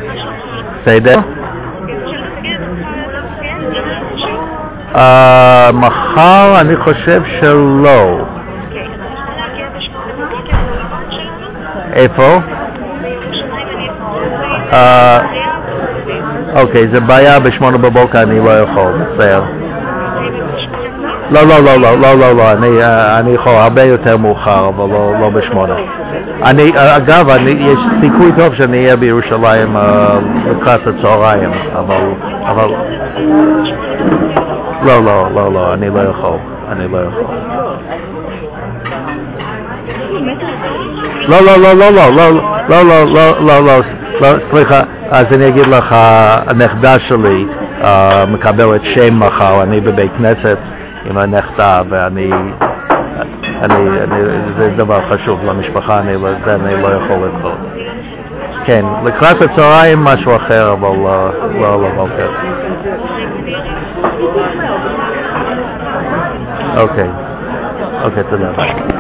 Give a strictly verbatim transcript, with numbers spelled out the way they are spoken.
בסדר? מחר אני חושב שלא. איפה? אוקיי, זה בעיה בשמונה בבוקר, אני לא יכול, בסדר. לא, לא, לא, לא, לא, לא, לא, אני, אני יכול הרבה יותר מאוחר, אבל לא, לא בשמונה. אני, אגב, אני, יש סיכוי טוב שאני אהיה בירושלים לקראת הצהריים, אבל, אבל, לא, לא, לא, לא, אני לא יכול, אני לא יכול. לא, לא, לא, לא, לא, לא, לא, לא, לא, לא, לא, לא, סליחה, אז אני אגיד לך, הנכדה שלי מקבלת שם מחר, אני בבית כנסת עם הנכדה, ואני, אני, אני, זה דבר חשוב למשפחה, אני, זה אני לא יכול לדחות. כן, לקראת הצהריים משהו אחר, אבל לא, לא, לא, אוקיי. אוקיי, אוקיי, תודה.